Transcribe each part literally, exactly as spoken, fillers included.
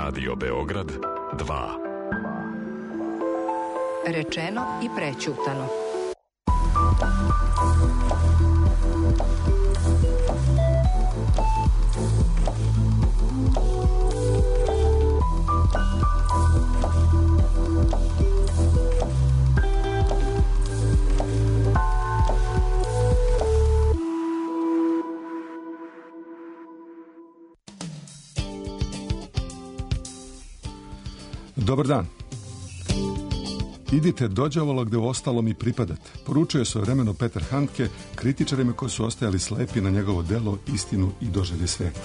Radio Beograd dva. Rečeno i prećutano. Dobar dan. Idite dođavolo gde u ostalom i pripadate. Poručuje svojevremeno Peter Handke kritičarima koji su ostajali slepi na njegovo delo, istinu i doželje sveta.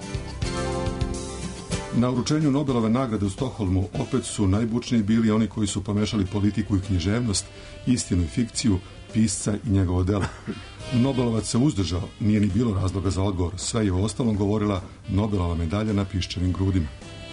Na uručenju Nobelove nagrade u Stokholmu opet su najbučniji bili oni koji su pomešali politiku i književnost, istinu i fikciju, pisca i njegovo delo. Nobelovac se uzdržao, nije ni bilo razloga za odgovor. Sve je u ostalom govorila Nobelova medalja na piščevim grudima.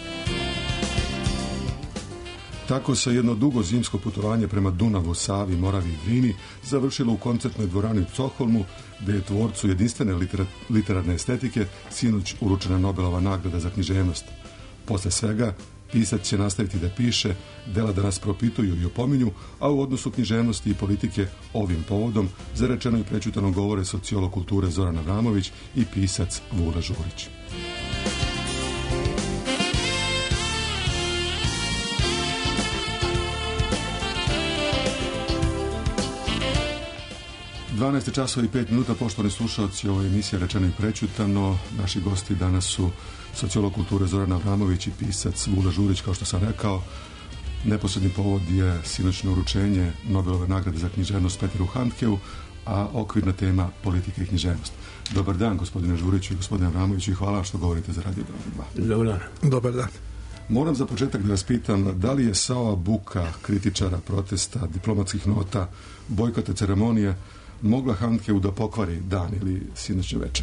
Tako se jedno dugo zimsko putovanje prema Dunavu, Savi, Moravi i Drini završilo u koncertnoj dvorani u Stokholmu, gde je tvorcu jedinstvene litera, literarne estetike sinoć uručena Nobelova nagrada za književnost. Posle svega, pisac će nastaviti da piše, dela da nas propituju i opominju, a u odnosu književnosti i politike ovim povodom zarečeno i prećutano govore sociolog kulture Zoran Avramović i pisac Vula Žurić. dvanaest časova i pet minuta, poštovani slušalci, ovo je emisija Rečeno i prećutano. Naši gosti danas su sociolog kulture Zoran Avramović i pisac Vula Žurić, kao što sam rekao. Neposredni povod je sinoćno uručenje Nobelove nagrade za književnost Peteru Handkeu, a okvirna tema politika i književnost. Dobar dan, gospodine Žuriću i gospodine Avramoviću, i hvala što govorite za Radio Beograd dva. Dobar dan. Dobar dan. Moram za početak da vas pitam, da li je sva ova buka kritičara, protesta, diplomatskih nota, bojkota ceremonije mogla Handkeu da pokvari dan ili sinoćnje večer?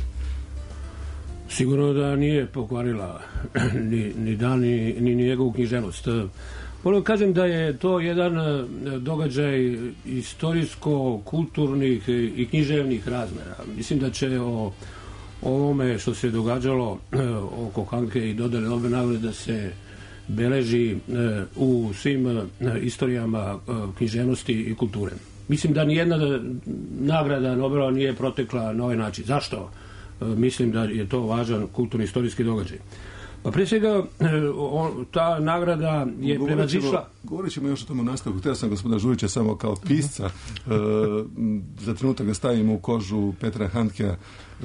Sigurno da nije pokvarila ni, ni dan, ni, ni njegovu književnost. Moram kažem da je to jedan događaj istorijsko-kulturnih i književnih razmera. Mislim da će o ovome što se događalo oko Handke i dodale ove nagrade da se beleži u svim istorijama književnosti i kulture. Mislim da nijedna nagrada Nobelova nije protekla na ovaj način. Zašto? Mislim da je to važan kulturno-istorijski događaj. Pa pre svega, ta nagrada je prevazišla... Govorit ćemo još o tomu nastavku. Htio sam gospodina Žurića samo kao pisca za trenutak da stavimo u kožu Petra Handkea.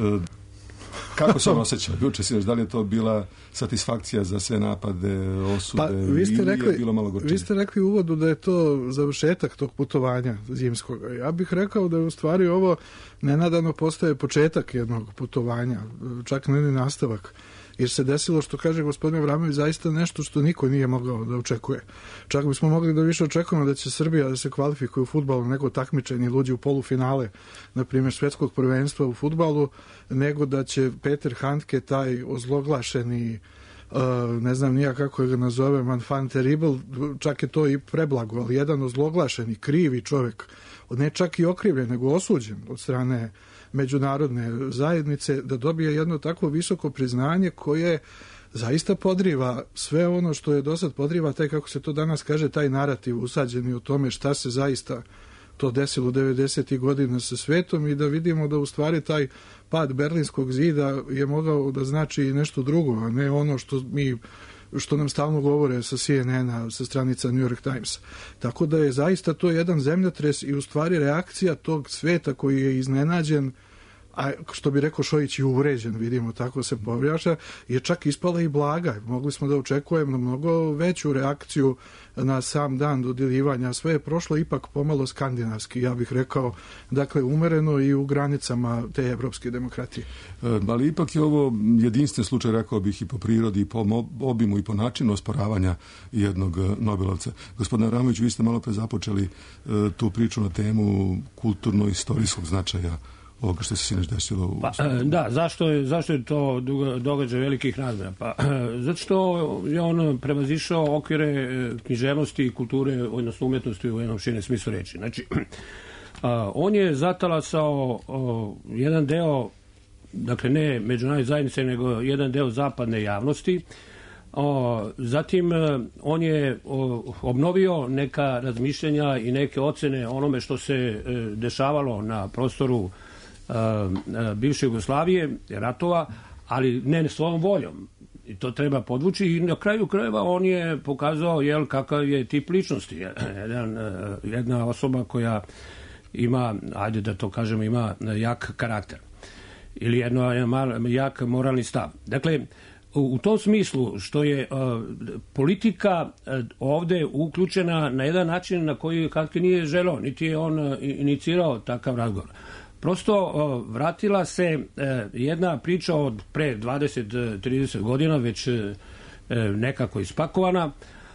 Kako se on osjećao? Juče sinoć, da li je to bila satisfakcija za sve napade, osude, pa, vi ste ili rekli, je bilo malo gorčine? Vi ste rekli u uvodu da je to završetak tog putovanja zimskog. Ja bih rekao da je u stvari ovo nenadano postaje početak jednog putovanja, čak ne ni nastavak. Jer se desilo, što kaže gospodin Avramović, zaista nešto što niko nije mogao da očekuje. Čak bismo mogli da više očekujemo da će Srbija da se kvalifikuje u fudbalu, nego takmičenje luđi u polufinale, na primjer svetskog prvenstva u fudbalu, nego da će Peter Handke, taj ozloglašeni, uh, ne znam nija kako ga nazovem, enfant terrible, čak je to i preblago, ali jedan ozloglašeni, krivi čovjek, ne čak i okrivljen, nego osuđen od strane međunarodne zajednice, da dobije jedno takvo visoko priznanje koje zaista podriva sve ono što je do sad podriva, taj, kako se to danas kaže, taj narativ usađeni o tome šta se zaista to desilo u devedesetih godina sa svetom, i da vidimo da u stvari taj pad Berlinskog zida je mogao da znači nešto drugo, a ne ono što mi što nam stalno govore sa C N N-a, sa stranica New York Times. Tako da je zaista to jedan zemljotres i u stvari reakcija tog sveta koji je iznenađen, a što bi rekao Šojić, i uvređen, vidimo, tako se povraća, je čak ispala i blaga. Mogli smo da očekujemo mnogo veću reakciju na sam dan dodjeljivanja. Sve je prošlo ipak pomalo skandinavski, ja bih rekao, dakle umereno i u granicama te evropske demokratije. E, ali ipak je ovo jedinstven slučaj, rekao bih, i po prirodi, i po obimu, i po načinu osporavanja jednog Nobelovca. Gospodine Avramović, vi ste malo pre započeli e, tu priču na temu kulturno-istorijskog značaja ovoga što se sinoć desilo u... Pa, da, zašto je, zašto je to događaj velikih razmjera? Pa, zato što je on prevazišao okvire književnosti i kulture, odnosno umjetnosti u jednom širem smislu reči. Znači, on je zatalasao jedan deo, dakle ne međunarodne zajednice, nego jedan deo zapadne javnosti, O, zatim on je o, obnovio neka razmišljenja i neke ocene onome što se e, dešavalo na prostoru e, e, bivše Jugoslavije, ratova, ali ne svojom voljom. I to treba podvući i na kraju krajeva on je pokazao jel, kakav je tip ličnosti. Jedan, jedna osoba koja ima, ajde da to kažemo, ima jak karakter. Ili jedno jak moralni stav. Dakle, u tom smislu što je uh, politika uh, ovde uključena na jedan način na koji Handke nije želeo, niti je on uh, inicirao takav razgovor. Prosto uh, vratila se uh, jedna priča od pre dvadeset do trideset godina, već uh, nekako ispakovana.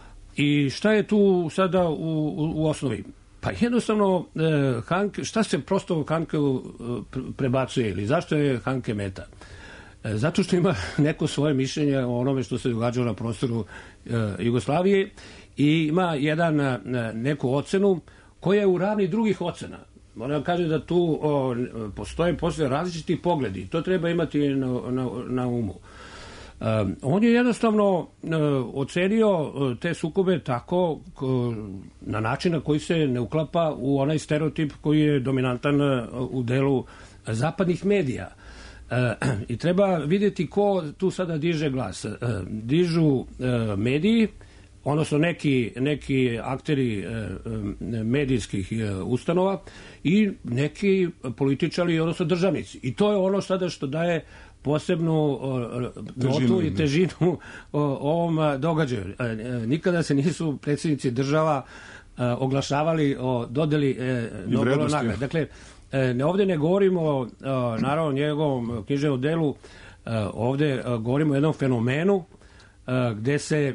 I šta je tu sada u, u, u osnovi? Pa jednostavno, uh, Handke, šta se prosto Handke uh, prebacuje ili zašto je Handke meta? Zato što ima neko svoje mišljenje o onome što se događalo na prostoru e, Jugoslavije i ima jedan, e, neku ocenu koja je u ravni drugih ocena. Moram kažem da tu o, postoje posle različiti pogledi. To treba imati na, na, na umu. E, on je jednostavno e, ocenio te sukobe tako ko, na način na koji se ne uklapa u onaj stereotip koji je dominantan u delu zapadnih medija. E, i treba vidjeti ko tu sada diže glas. E, dižu e, mediji, odnosno neki, neki akteri e, medijskih e, ustanova i neki političari, odnosno državnici. I to je ono sada što daje posebnu e, notu i težinu o, ovom događaju. E, nikada se nisu predsjednici država e, oglašavali o dodeli e, Nobelove nagrade. Dakle, Ne, ovdje ne govorimo o, naravno, njegovom književnom delu, ovdje govorimo o jednom fenomenu gdje se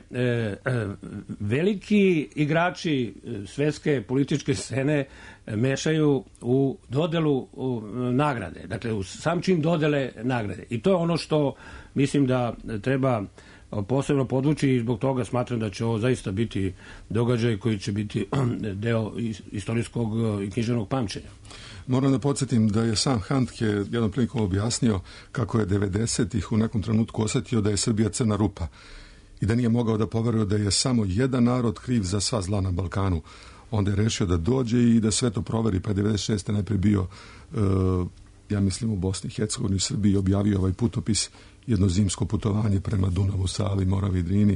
veliki igrači svetske političke scene mešaju u dodelu nagrade, dakle u sam čin dodele nagrade. I to je ono što mislim da treba posebno podvući i zbog toga smatram da će ovo zaista biti događaj koji će biti deo istorijskog i književnog pamćenja. Moram da podsjetim da je sam Handke jednom prilikom objasnio kako je devedesetih u nekom trenutku osjetio da je Srbija crna rupa i da nije mogao da poveruje da je samo jedan narod kriv za sva zla na Balkanu. Onda je rešio da dođe i da sve to proveri, pa je devedeset šeste najprije bio, uh, ja mislim, u Bosni i Hercegovini, u Srbiji, objavio ovaj putopis, jedno zimsko putovanje prema Dunavu, Savi, Moravi, Drini,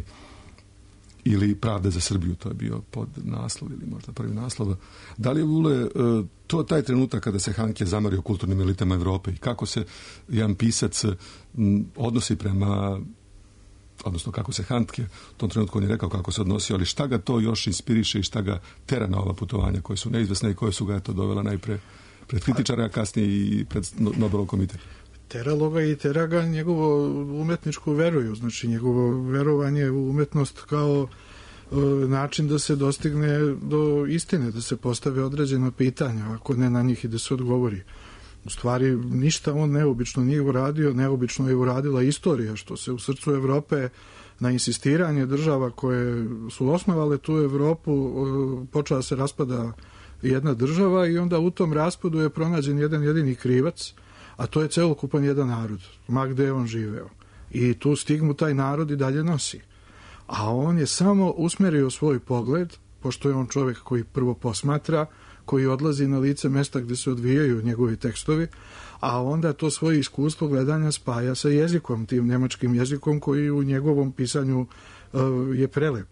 ili Pravda za Srbiju, to je bio pod naslov ili možda prvi naslov. Da li je, Vule, to taj trenutak kada se Handke zamario kulturnim elitama Evrope i kako se jedan pisac odnosi prema, odnosno kako se Handke, u tom trenutku on je rekao kako se odnosio, ali šta ga to još inspiriše i šta ga tera na ova putovanja koje su neizvesne i koje su ga to dovela najpre pred kritičara, a kasnije i pred Nobelov komitet? Teralo ga i tera ga njegovo umetničku veruju, znači njegovo verovanje u umetnost kao e, način da se dostigne do istine, da se postave određena pitanja, ako ne na njih i da se odgovori. U stvari ništa on neobično nije uradio, neobično je uradila istorija, što se u srcu Evrope na insistiranje država koje su osnovale tu Evropu e, počela se raspada jedna država i onda u tom raspadu je pronađen jedan jedini krivac, a to je celokupan jedan narod, ma gde je on živeo. I tu stigmu taj narod i dalje nosi. A on je samo usmerio svoj pogled, pošto je on čovjek koji prvo posmatra, koji odlazi na lice mesta gde se odvijaju njegovi tekstovi, a onda to svoje iskustvo gledanja spaja sa jezikom, tim nemačkim jezikom koji u njegovom pisanju uh, je prelep.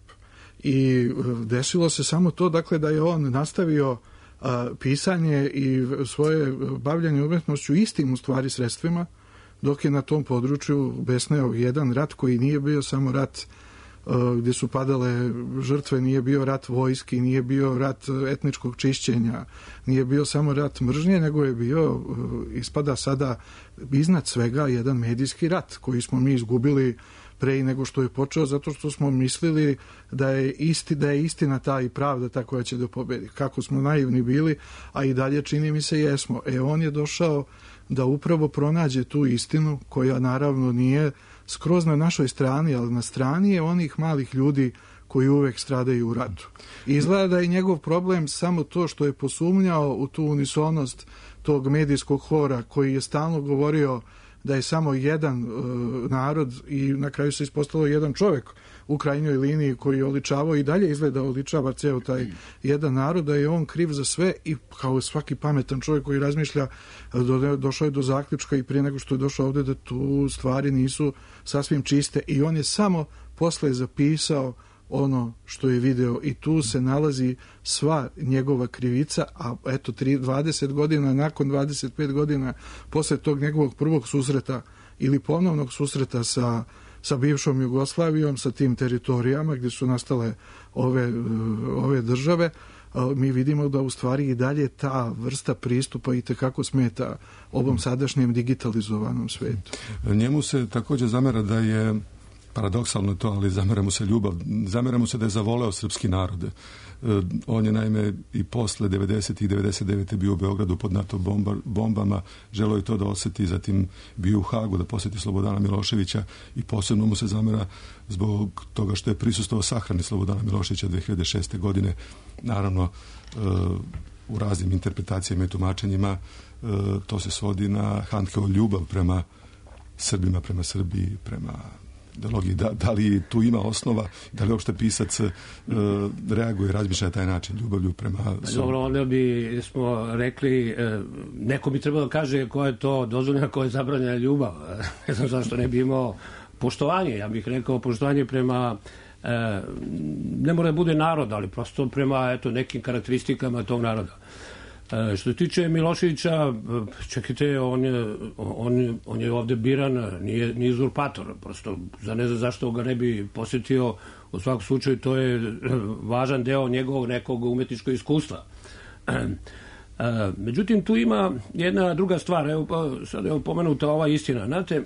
I uh, desilo se samo to, dakle, da je on nastavio a, pisanje i svoje bavljanje umetnošću istim u stvari sredstvima, dok je na tom području besneo jedan rat koji nije bio samo rat a, gdje su padale žrtve, nije bio rat vojski, nije bio rat etničkog čišćenja, nije bio samo rat mržnje, nego je bio, a, ispada sada iznad svega jedan medijski rat koji smo mi izgubili pre nego što je počeo, zato što smo mislili da je, isti, da je istina ta i pravda ta koja će da pobedi. Kako smo naivni bili, a i dalje čini mi se jesmo. E, on je došao da upravo pronađe tu istinu, koja naravno nije skroz na našoj strani, ali na strani je onih malih ljudi koji uvek stradaju u ratu. I izgleda da je njegov problem samo to što je posumnjao u tu unisonost tog medijskog hora koji je stalno govorio da je samo jedan uh, narod i na kraju se ispostavilo jedan čovjek u krajnjoj liniji koji je oličavao i dalje izgleda oličava ceo taj jedan narod, da je on kriv za sve i kao svaki pametan čovjek koji razmišlja do, došao je do zaključka i prije nego što je došao ovdje da tu stvari nisu sasvim čiste i on je samo posle zapisao ono što je video i tu se nalazi sva njegova krivica, a eto dvadeset godina, nakon dvadeset pet godina posle tog njegovog prvog susreta ili ponovnog susreta sa, sa bivšom Jugoslavijom, sa tim teritorijama gdje su nastale ove, ove države, mi vidimo da u stvari i dalje ta vrsta pristupa i tekako smeta ovom sadašnjem digitalizovanom svetu. Njemu se također zamera da je paradoksalno to, ali zamera mu se ljubav, zamera mu se da je zavoleo srpski narod. On je naime i posle devedesetih i devedeset devete bio u Beogradu pod NATO bomba, bombama, želeo je to da osjeti, zatim bio u Hagu da posjeti Slobodana Miloševića i posebno mu se zamera zbog toga što je prisustvovao sahrani Slobodana Miloševića dve hiljade šeste. godine, naravno u raznim interpretacijama i tumačenjima to se svodi na Handkeovu ljubav prema Srbima, prema Srbiji, prema ideologiji. Da, da li tu ima osnova, da li uopšte pisac uh, reaguje i razmišlja na taj način, ljubavlju prema... Dobro, onda bi smo rekli, neko bi trebalo da kaže ko je to dozvoljena, ko je zabranjena ljubav. Ne znam zašto ne bi imao poštovanje. Ja bih rekao poštovanje prema, ne mora da bude narod, ali prosto prema eto, nekim karakteristikama tog naroda. Što se tiče Miloševića, čekajte, on je, on, on je ovde biran, nije, nije uzurpator, prosto za ne znam zašto ga ne bi posjetio, u svakom slučaju to je važan deo njegovog nekog umetničkog iskustva. Međutim, tu ima jedna druga stvar, evo, sad je pomenuta ova istina, znate,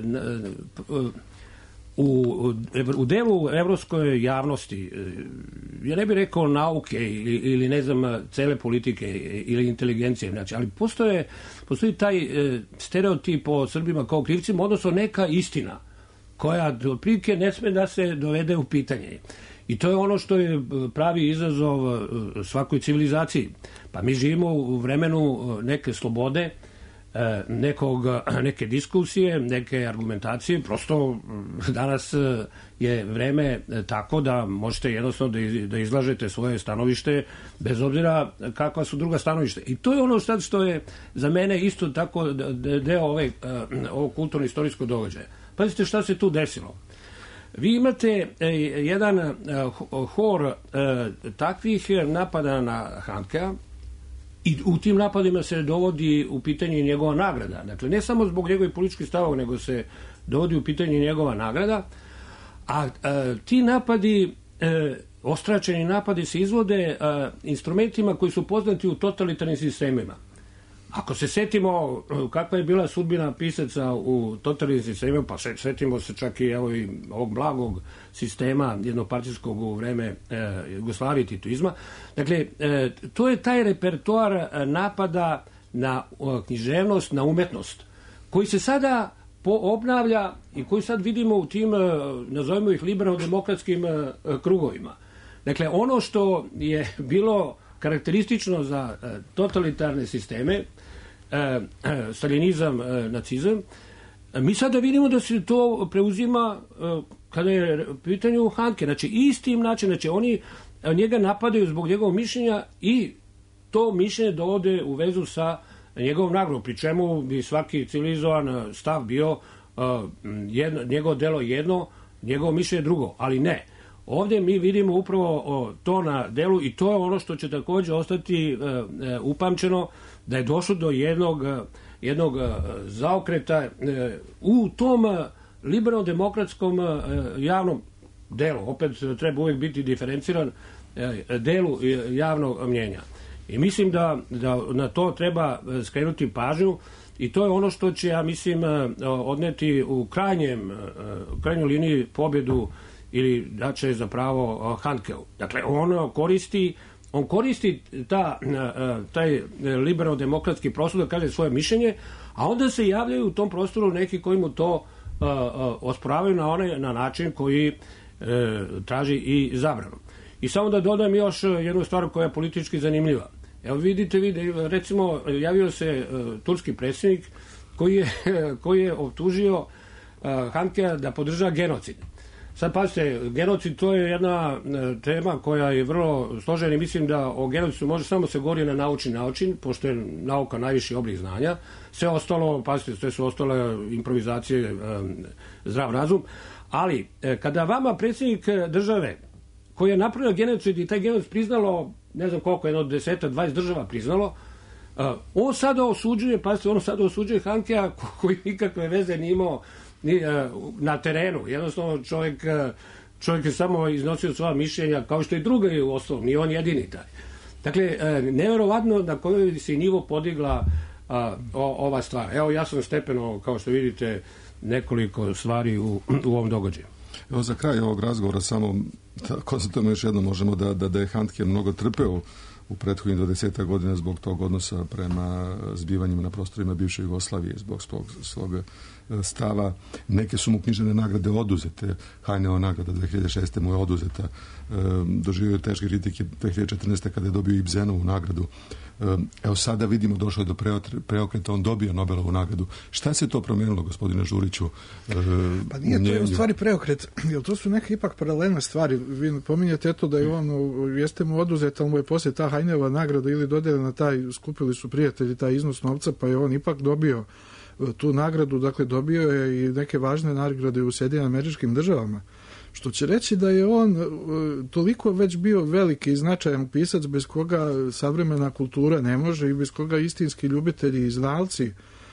U, u delu evropskoj javnosti, ja ne bih rekao nauke ili, ili ne znam, cele politike ili inteligencije, znači, ali postoje, postoji taj e, stereotip o Srbima kao krivcima, odnosno neka istina koja otprilike ne sme da se dovede u pitanje. I to je ono što je pravi izazov svakoj civilizaciji. Pa mi živimo u vremenu neke slobode, nekog, neke diskusije, neke argumentacije, prosto danas je vreme tako da možete jednostavno da izlažete svoje stanovište bez obzira kakva su druga stanovište. I to je ono sad što je za mene isto tako deo ove, ovog kulturno-istorijskog događaja. Pazite šta se tu desilo. Vi imate jedan hor takvih napada na Handkea, i u tim napadima se dovodi u pitanje njegova nagrada. Dakle, ne samo zbog njegovih političkih stavova, nego se dovodi u pitanje njegova nagrada. A, a ti napadi, e, ostračeni napadi se izvode a, instrumentima koji su poznati u totalitarnim sistemima. Ako se setimo kakva je bila sudbina pisaca u totalitarnim sistemima, pa setimo se čak i, evo, i ovog blagog sistema jednopartijskog u vreme e, Jugoslavije, titoizma. Dakle, e, to je taj repertoar napada na o, književnost, na umetnost, koji se sada po, obnavlja i koji sad vidimo u tim, e, nazovimo ih, liberalno-demokratskim e, krugovima. Dakle, ono što je bilo karakteristično za e, totalitarne sisteme, e, e, stalinizam, e, nacizam, e, mi sada vidimo da se to preuzima e, kada je u pitanju Handke. Znači, istim način, znači, oni njega napadaju zbog njegovog mišljenja i to mišljenje dovode u vezu sa njegovom nagradom, pri čemu bi svaki civilizovan stav bio uh, jedno, njegovo delo jedno, njegovo mišljenje drugo, ali ne. Ovdje mi vidimo upravo o, to na delu i to je ono što će također ostati uh, uh, upamćeno, da je došlo do jednog, uh, jednog uh, zaokreta uh, u tom uh, liberalno-demokratskom uh, javnom delu, opet treba uvijek biti diferenciran, uh, delu javnog mnjenja. I mislim da, da na to treba skrenuti pažnju i to je ono što će, ja mislim, odneti u krajnjem, u krajnjoj liniji pobjedu ili da će zapravo Handkeu. Dakle, on koristi, on koristi ta, taj liberalno-demokratski prostor da kaže svoje mišljenje, a onda se javljaju u tom prostoru neki koji mu to osporavaju na onaj na način koji traži i zabranu. I samo da dodam još jednu stvar koja je politički zanimljiva. Evo vidite, vidite, recimo javio se uh, turski predsjednik koji je, koji je optužio uh, Handkea da podržava genocid. Sad pazite, genocid to je jedna tema koja je vrlo složena i mislim da o genocidu može samo se govori na naučni način, pošto je nauka najviši oblik znanja. Sve ostalo, pazite, sve su ostale improvizacije, zdrav razum. Ali, kada vama predsjednik države koji je napravio genocid i taj genocid priznalo, ne znam koliko, jedno deseta, dvadeset država priznalo, on sada osuđuje, pazite, on sada osuđuje Handkea koji nikakve veze nije imao na terenu. Jednostavno čovjek, čovjek je samo iznosio svoja mišljenja, kao što i drugi u osnovu, nije on jedini taj. Dakle, nevjerovatno na kojoj se nivo podigla a, o, ova stvar. Evo, ja sam stepeno, kao što vidite, nekoliko stvari u, u ovom događaju. Evo, za kraj ovog razgovora samo konstatujemo još jedno, možemo da, da, da je Handke mnogo trpeo u prethodnih dvadeset godina zbog tog odnosa prema zbivanjima na prostorima bivše Jugoslavije, zbog svog, svog stava. Neke su mu književne nagrade oduzete. Hajneva nagrada dve hiljade šeste mu je oduzeta. E, doživio je teške kritike dve hiljade četrnaeste kada je dobio Ibsenovu nagradu. E, evo sada vidimo, došlo je do preokreta, on dobio Nobelovu nagradu. Šta se to promijenilo, gospodine Žuriću? E, pa nije to je u stvari preokret, jer to su neke ipak paralelne stvari. Vi pominjate eto da je on, jeste mu oduzet, ali mu je poslije ta Hajneva nagrada ili dodeljena, taj, skupili su prijatelji taj iznos novca, pa je on ipak dobio tu nagradu, dakle dobio je i neke važne nagrade u Sjedinjenim Američkim Državama, što će reći da je on toliko već bio veliki i značajan pisac bez koga savremena kultura ne može i bez koga istinski ljubitelji i znalci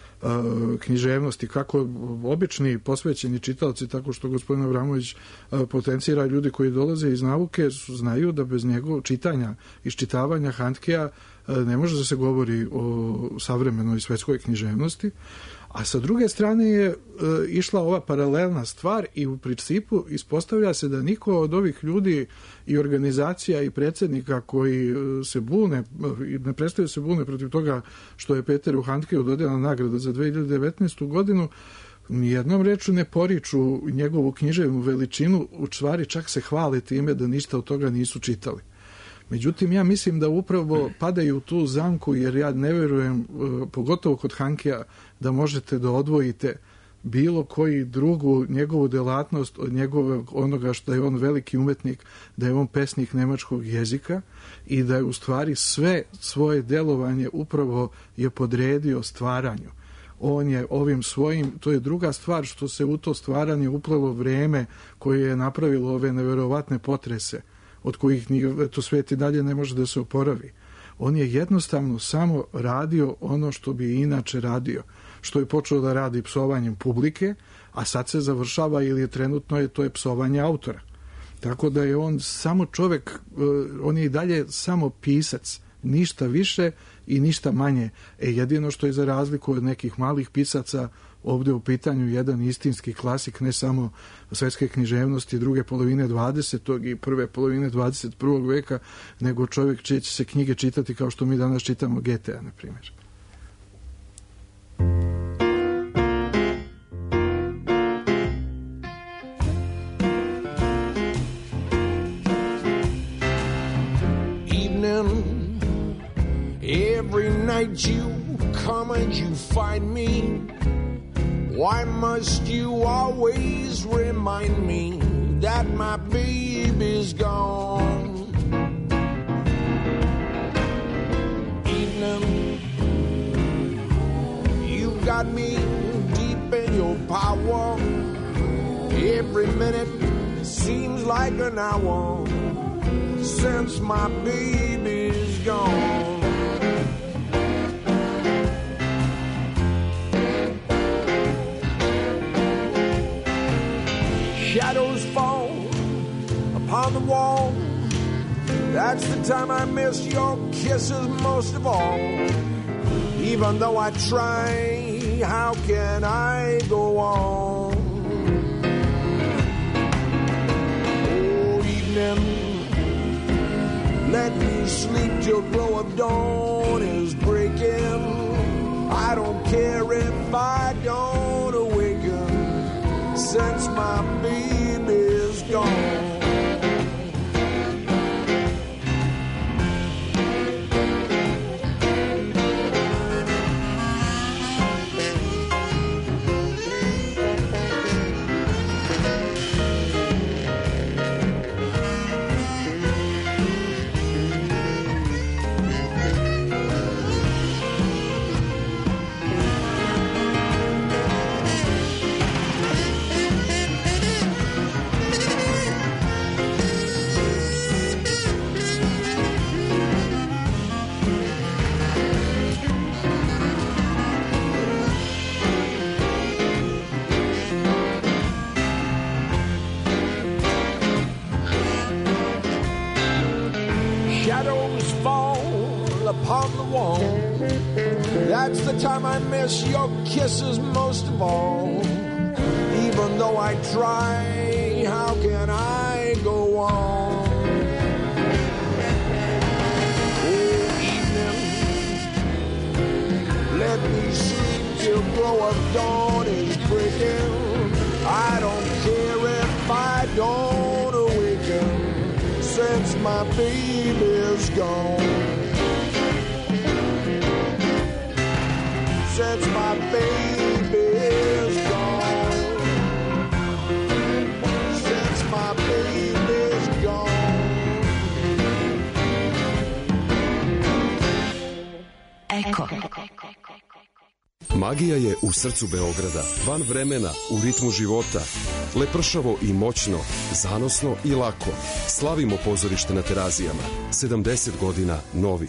književnosti, kako obični posvećeni čitaoci, tako što gospodin Avramović potencira ljudi koji dolaze iz nauke, znaju da bez njegovog čitanja, iščitavanja Handkea ne može da se govori o savremenoj svetskoj književnosti. A sa druge strane je e, išla ova paralelna stvar i u principu ispostavlja se da niko od ovih ljudi i organizacija i predsjednika koji se bune i ne prestaju se bune protiv toga što je Peteru Handkeu dodeljena nagrada za dve hiljade devetnaestu godinu, nijednom reču ne poriču njegovu književnu veličinu, u stvari čak se hvale time da ništa od toga nisu čitali. Međutim, ja mislim da upravo padaju u tu zamku, jer ja ne vjerujem, pogotovo kod Handkea, da možete da odvojite bilo koji drugu njegovu delatnost od njegovog onoga što je on veliki umetnik, da je on pesnik nemačkog jezika i da je u stvari sve svoje delovanje upravo je podredio stvaranju. On je ovim svojim, to je druga stvar što se u to stvaranje uplelo vrijeme koje je napravilo ove neverovatne potrese od kojih to svijet i dalje ne može da se oporavi. On je jednostavno samo radio ono što bi inače radio, što je počeo da radi psovanjem publike, a sad se završava ili je trenutno je to je psovanje autora. Tako da je on samo čovjek, on je i dalje samo pisac, ništa više i ništa manje. E, jedino što je za razliku od nekih malih pisaca ovdje u pitanju jedan istinski klasik, ne samo svetske književnosti druge polovine dvadesetog i prve polovine dvadeset prvog veka, nego čovjek čije će se knjige čitati kao što mi danas čitamo G T A, na primjer. Evening, every night you come and you find me. Why must you always remind me that my baby's gone? Evening, you got me deep in your power. Every minute seems like an hour since my baby's gone. Shadows fall upon the wall. That's the time I miss your kisses most of all. Even though I try, how can I go on? Oh, evening, let me sleep till glow of dawn is breaking. I don't care if I don't awaken, since my baby's gone. upon the wall. That's the time I miss your kisses most of all. Even though I try, how can I go on? Oh, evening, let me sleep till glow of dawn is breaking. I don't care if I don't awaken, since my baby's gone. Since my baby's gone. Since my baby's gone. Eko. Magija je u srcu Beograda, van vremena, u ritmu života. Lepršavo i moćno, zanosno i lako. Slavimo pozorište na Terazijama. sedamdeset godina novi.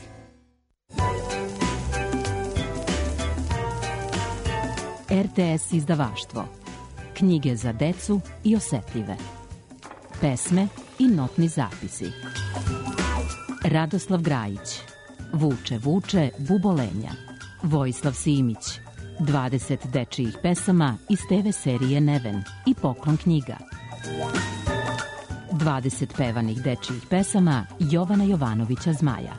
R T S izdavaštvo. Knjige za decu i osetljive. Pesme i notni zapisi. Radoslav Grajić. Vuče, vuče, bubolenja. Vojislav Simić. dvadeset dečijih pesama iz te ve serije Neven i Poklon knjiga. dvadeset pevanih dečijih pesama Jovana Jovanovića Zmaja.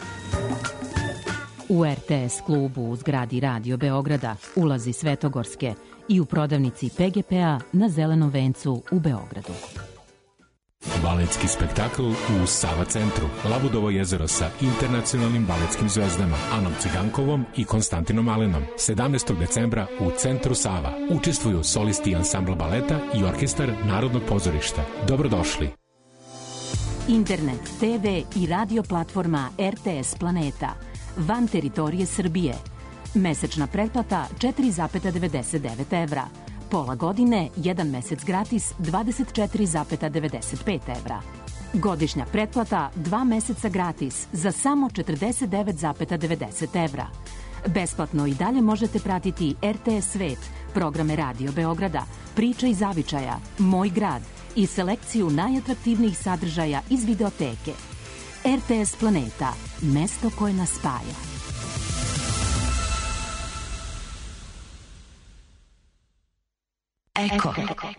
U R T S klubu u zgradi Radio Beograda, ulazi Svetogorske i u prodavnici P G P-a na Zelenom vencu u Beogradu. Baletski spektakl u Sava centru. Labudovo jezero sa internacionalnim baletskim zvezdama Anom Cigankovom i Konstantinom Alenom. sedamnaestog decembra u centru Sava. Učestvuju solisti ansambla baleta i orkestar Narodnog pozorišta. Dobrodošli. Internet, te ve i radio platforma R T S Planeta. Van teritorije Srbije. Mesečna pretplata četiri zarez devedeset devet evra. Pola godine, jedan mesec gratis, dvadeset četiri zarez devedeset pet evra. Godišnja pretplata, dva meseca gratis, za samo četrdeset devet zarez devedeset evra. Besplatno i dalje možete pratiti R T S Svet, programe Radio Beograda, Priča iz zavičaja, Moj grad i selekciju najatraktivnijih sadržaja iz videoteke. R T S Planeta, mesto koje nas spaja. Eko.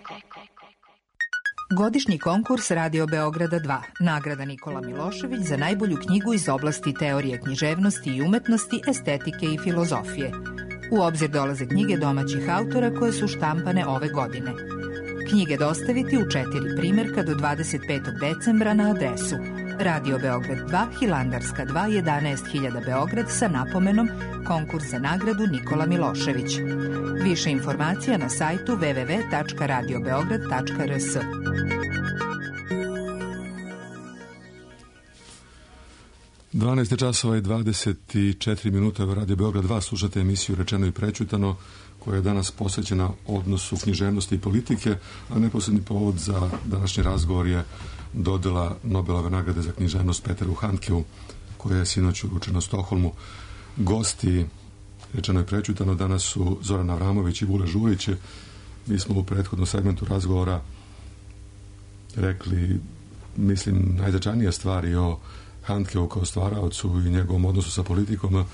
Godišnji konkurs Radio Beograda dva. Nagrada Nikola Milošević za najbolju knjigu iz oblasti teorije književnosti i umetnosti, estetike i filozofije. U obzir dolaze knjige domaćih autora koje su štampane ove godine. Knjige dostaviti u četiri primjerka do dvadeset petog decembra na adresu Radio Beograd dva, Hilandarska dva, jedanaest hiljada Beograd sa napomenom Konkurs za nagradu Nikola Milošević. Više informacija na sajtu w w w tačka radio beograd tačka r s. dvanaest časova i dvadeset četiri minuta u Radio Beograd dva, slušate emisiju Rečeno i prećutano, koja je danas posvećena odnosu književnosti i politike, a neposredni povod za današnji razgovor je dodela Nobelove nagrade za književnost Peteru Handkeu, koja je sinoć uručena u Stokholmu. Gosti Rečeno i prećutano danas su Zoran Avramović i Vule Žurić. Mi smo u prethodnom segmentu razgovora rekli, mislim, najznačajnije stvari o Handkeu kao stvaraocu i njegovom odnosu sa politikom,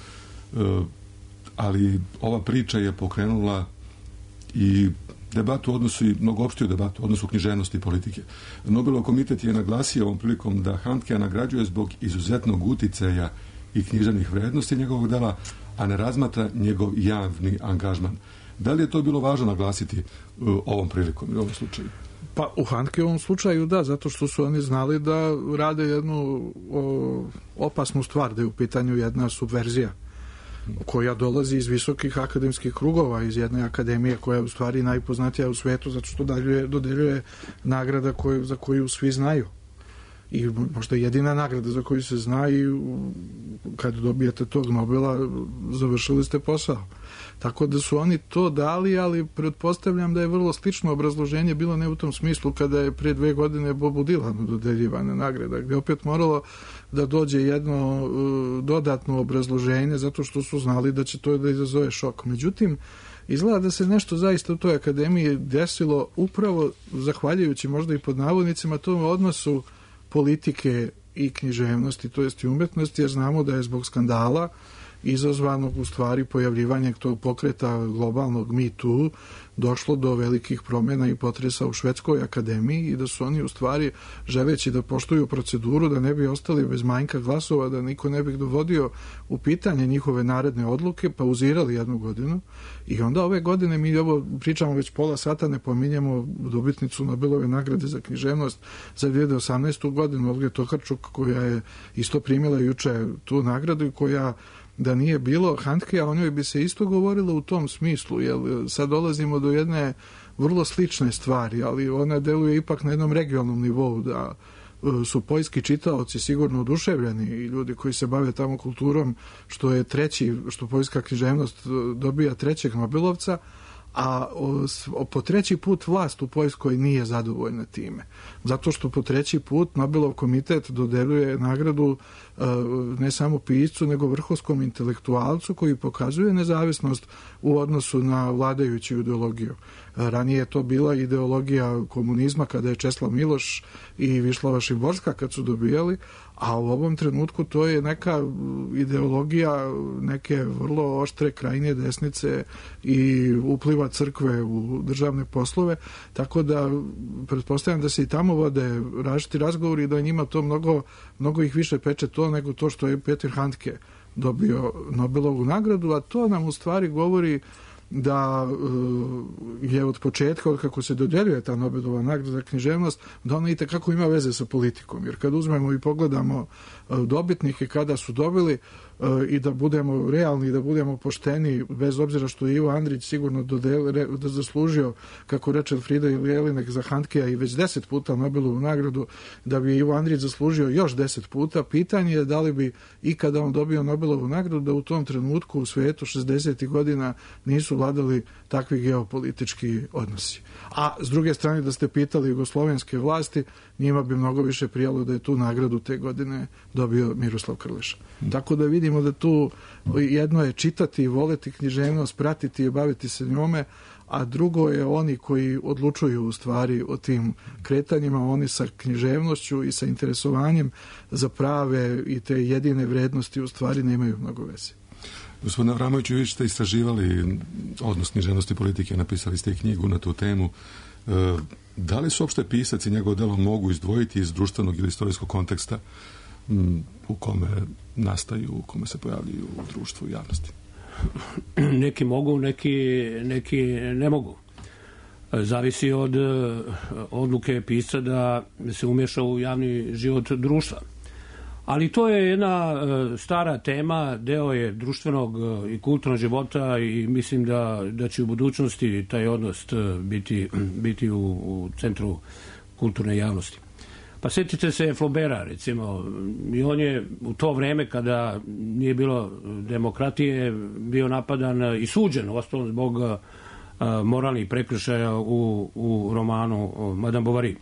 ali ova priča je pokrenula i debatu u odnosu, i mnogo opštiju debatu u odnosu književnosti i politike. Nobelov komitet je naglasio ovom prilikom da Handkea nagrađuje zbog izuzetnog uticaja i književnih vrednosti njegovog dela, a ne razmatra njegov javni angažman. Da li je to bilo važno naglasiti u ovom prilikom i u ovom slučaju? Pa u Handkeovom slučaju da, zato što su oni znali da rade jednu o, opasnu stvar, da je u pitanju jedna subverzija koja dolazi iz visokih akademskih krugova, iz jedne akademije koja je u stvari najpoznatija u svetu, zato što daljuje, dodeljuje nagrada koju, za koju svi znaju. I možda jedina nagrada za koju se zna, i kad dobijete tog Nobela završili ste posao. Tako da su oni to dali, ali pretpostavljam da je vrlo slično obrazloženje bilo ne u tom smislu kada je prije dve godine Bobu Dylanu dodeljivana nagrada, gdje opet moralo da dođe jedno uh, dodatno obrazloženje, zato što su znali da će to da izazove šok. Međutim, izgleda da se nešto zaista u toj akademiji desilo upravo zahvaljujući možda i pod navodnicima tom odnosu politike i književnosti, to jest i umetnosti, jer znamo da je zbog skandala izazvanog u stvari pojavljivanjem tog pokreta globalnog Me Too došlo do velikih promjena i potresa u Švedskoj akademiji i da su oni u stvari, želeći da poštuju proceduru, da ne bi ostali bez manjka glasova, da niko ne bi dovodio u pitanje njihove naredne odluke, pauzirali jednu godinu. I onda ove godine, mi ovo pričamo već pola sata, ne pominjemo dobitnicu Nobelove nagrade za književnost za dvije hiljade osamnaestu godinu, Olge Tokarčuk, koja je isto primila juče tu nagradu i koja, da nije bilo Handke, a o njoj bi se isto govorilo u tom smislu, jer sad dolazimo do jedne vrlo slične stvari, ali ona deluje ipak na jednom regionalnom nivou, da su poljski čitaoci sigurno oduševljeni i ljudi koji se bave tamo kulturom, što je treći, što poljska književnost dobija trećeg Nobelovca, a o, o, po treći put vlast u Poljskoj nije zadovoljna time. Zato što po treći put Nobelov komitet dodeljuje nagradu e, ne samo piscu, nego vrhovskom intelektualcu koji pokazuje nezavisnost u odnosu na vladajuću ideologiju. E, ranije je to bila ideologija komunizma kada je Česlav Miloš i Višlava Šimborska kad su dobijali, a u ovom trenutku to je neka ideologija neke vrlo oštre krajnje desnice i upliva crkve u državne poslove, tako da pretpostavljam da se i tamo vode različiti razgovori i da njima to mnogo, mnogo ih više peče to nego to što je Peter Handke dobio Nobelovu nagradu, a to nam u stvari govori da je od početka, od kako se dodjeljuje ta Nobelova nagrada za književnost, da ona i tekako ima veze sa politikom. Jer kad uzmemo i pogledamo dobitnike kada su dobili i da budemo realni i da budemo pošteni, bez obzira što je Ivo Andrić sigurno dodel, da zaslužio, kako reče Frida Jelinek za Handkeja, i već deset puta Nobelovu nagradu, da bi Ivo Andrić zaslužio još deset puta. Pitanje je da li bi i kada on dobio Nobelovu nagradu, da u tom trenutku u svetu šezdesetih godina nisu vladali takvi geopolitički odnosi. A s druge strane, da ste pitali jugoslovenske vlasti, njima bi mnogo više prijalo da je tu nagradu te godine dobio Miroslav Krleša. Tako da vidimo da tu jedno je čitati i voleti književnost, pratiti i baviti se njome, a drugo je oni koji odlučuju u stvari o tim kretanjima, oni sa književnošću i sa interesovanjem za prave i te jedine vrednosti u stvari nemaju mnogo veze. Gospodine Avramoviću, vi ste istraživali odnos književnosti politike, napisali ste knjigu na tu temu. E, da li su uopšte pisac i njegovo delo mogu izdvojiti iz društvenog ili istorijskog konteksta m, u kome nastaju, u kome se pojavljaju u društvu i javnosti? Neki mogu, neki, neki ne mogu. Zavisi od odluke pisca da se umješa u javni život društva. Ali to je jedna stara tema, deo je društvenog i kulturnog života i mislim da, da će u budućnosti taj odnos biti, biti u, u centru kulturne javnosti. Pa sjetite se Flaubera, recimo, i on je u to vreme kada nije bilo demokratije bio napadan i suđen, uostalom zbog moralnih prekršaja u, u romanu Madame Bovary.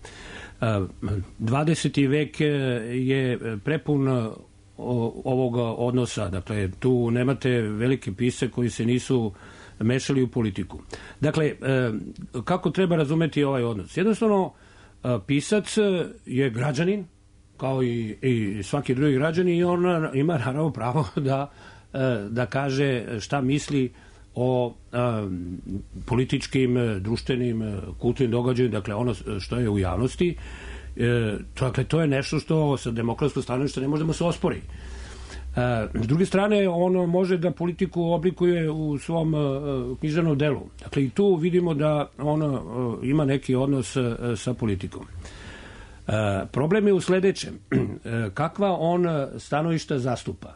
dvadeseti vek je prepun ovog odnosa, dakle tu nemate velike pisce koji se nisu mešali u politiku. Dakle, kako treba razumeti ovaj odnos? Jednostavno, pisac je građanin, kao i, i svaki drugi građanin, i on ima naravno pravo da, da kaže šta misli o a, političkim, društvenim, kulturnim događajima, dakle ono što je u javnosti. E, dakle, to je nešto što sa demokratskog stanovišta ne možemo se ospori. E, s druge strane, on može da politiku oblikuje u svom a, književnom delu. Dakle, i tu vidimo da on a, ima neki odnos a, sa politikom. E, problem je u sledećem. E, kakva on stanovišta zastupa?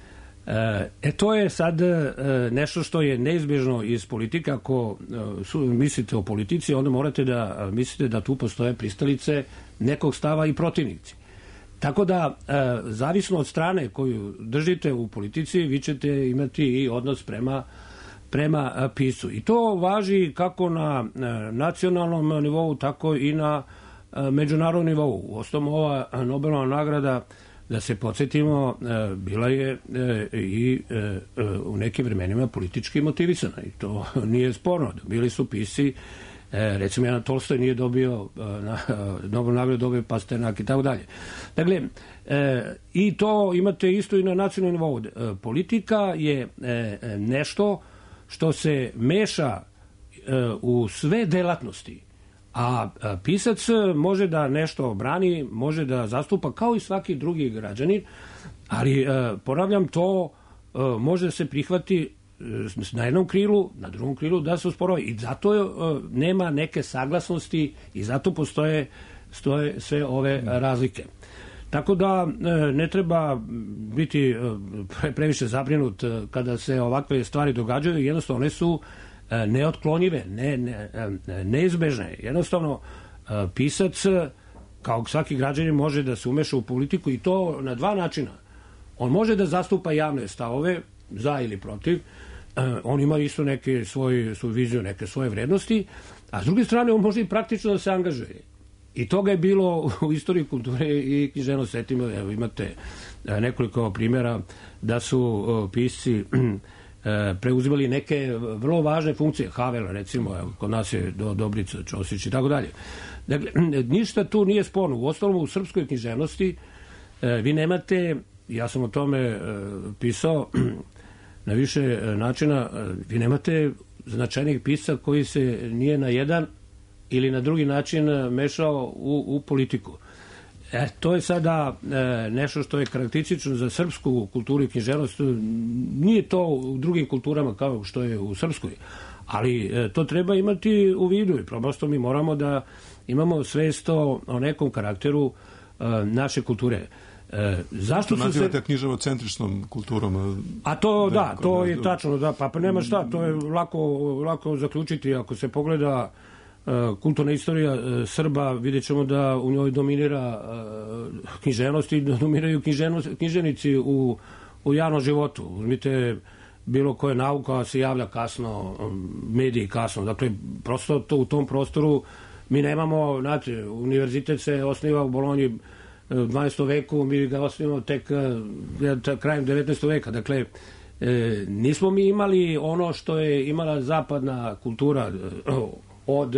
E, to je sad nešto što je neizbježno iz politike. Ako su, mislite o politici, onda morate da mislite da tu postoje pristalice nekog stava i protivnici. Tako da, zavisno od strane koju držite u politici, vi ćete imati i odnos prema, prema piscu. I to važi kako na nacionalnom nivou, tako i na međunarodnom nivou. Uostalom, ova Nobelova nagrada, da se podsjetimo, bila je i u nekim vremenima politički motivisana i to nije sporno. Bili su pisci E, recimo, jedan Tolstoj nije dobio na, Nobel nagradu, dobio Pasternak i tako dalje. Dakle, e, i to imate isto i na nacionalnom nivou. E, politika je e, nešto što se meša e, u sve delatnosti, a e, pisac može da nešto brani, može da zastupa kao i svaki drugi građanin, ali e, ponavljam, to e, može da se prihvati na jednom krilu, na drugom krilu da se usporava i zato je, nema neke saglasnosti i zato postoje stoje sve ove razlike. Tako da ne treba biti previše zabrinut kada se ovakve stvari događaju, jednostavno one su neotklonjive, ne, ne, neizbežne. Jednostavno pisac kao svaki građanin može da se umeša u politiku i to na dva načina. On može da zastupa javne stavove za ili protiv, on ima isto neke svoje, svoju viziju, neke svoje vrednosti, a s druge strane on može i praktično da se angažuje. I toga je bilo u istoriji kulture i književnosti. Setimo, evo imate nekoliko primjera da su pisci preuzimali neke vrlo važne funkcije. Havel, recimo, evo, kod nas je do Dobrica, Ćosić i tako dalje. Dakle, ništa tu nije sporno. U osnovu u srpskoj književnosti vi nemate, ja sam o tome pisao na više načina, vi nemate značajnih pisca koji se nije na jedan ili na drugi način mešao u, u politiku. E, to je sada e, nešto što je karakteristično za srpsku kulturu i književnost. Nije to u drugim kulturama kao što je u srpskoj, ali e, to treba imati u vidu i prosto mi moramo da imamo svest o, o nekom karakteru e, naše kulture. E, zašto to nazivate se književocentričnom kulturom? A to da, da to je tačno, da, pa, pa nema šta, to je lako, lako zaključiti. Ako se pogleda uh, kulturna istorija uh, Srba, vidjet ćemo da u njoj dominira uh, književnost i dominiraju književnici u, u javnom životu. Uzmite bilo koja nauka se javlja kasno, mediji kasno. Dakle, prosto to, u tom prostoru mi nemamo, znate, univerzitet se osniva u Bolonji u dvanaestom veku, mi ga osnivamo tek krajem devetnaestog veka. Dakle, e, nismo mi imali ono što je imala zapadna kultura od,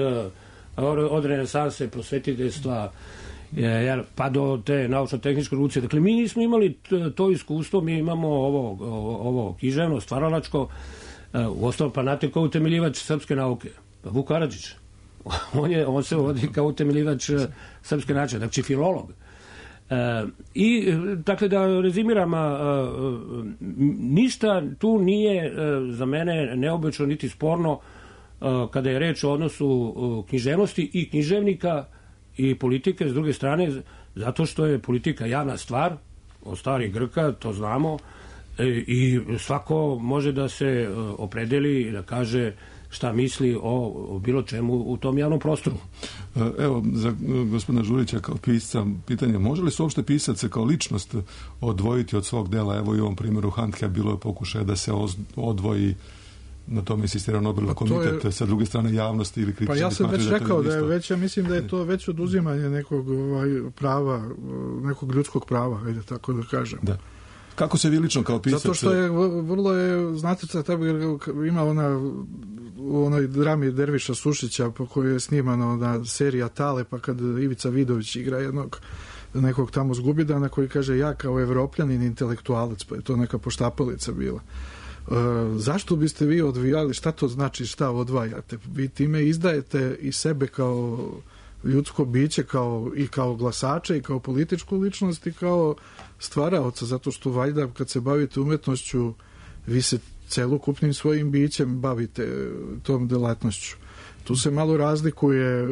od renesanse, prosvetiteljstva, jer, pa do te naučno-tehničke revolucije. Dakle, mi nismo imali to iskustvo, mi imamo ovo, ovo, ovo književno, stvaralačko, u osnovu, pa znate ko utemeljivač srpske nauke? Pa Vuk Karadžić. On, je, on se vodi kao utemeljivač srpske nauke, znači filolog. E, i dakle da rezimiram, a, a, ništa tu nije a, za mene neobično niti sporno a, kada je reč o odnosu a, književnosti i književnika i politike s druge strane, zato što je politika javna stvar od starih Grka, to znamo, e, i svako može da se a, opredeli i da kaže šta misli o, o bilo čemu u tom javnom prostoru. Evo, za gospodina Žurića kao pisca, pitanje, može li se uopšte pisac kao ličnost odvojiti od svog dela? Evo i u ovom primjeru Handkea bilo je pokušaj da se odvoji, na tome insistirao Nobelov komitet, je, sa druge strane javnosti ili kritični. Pa ja sam već rekao da je već, ja mislim da je to već oduzimanje nekog ovaj, prava, nekog ljudskog prava, ajde tako da kažem. Da. Kako se vi lično kao pisac? Zato što je, vrlo je, znate, ima ona u onoj drami Derviša Sušića po kojoj je snimana ona serija Tale, pa kad Ivica Vidović igra jednog nekog tamo zgubidana koji kaže ja kao evropljanin intelektualac, pa je to neka poštapalica bila. E, zašto biste vi odvijali, šta to znači šta odvajate? Vi time izdajete i sebe kao ljudsko biće, kao, i kao glasača i kao političku ličnost i kao stvaraoca, zato što valjda kad se bavite umetnošću vi se celokupnim svojim bićem bavite tom delatnošću. Tu se malo razlikuje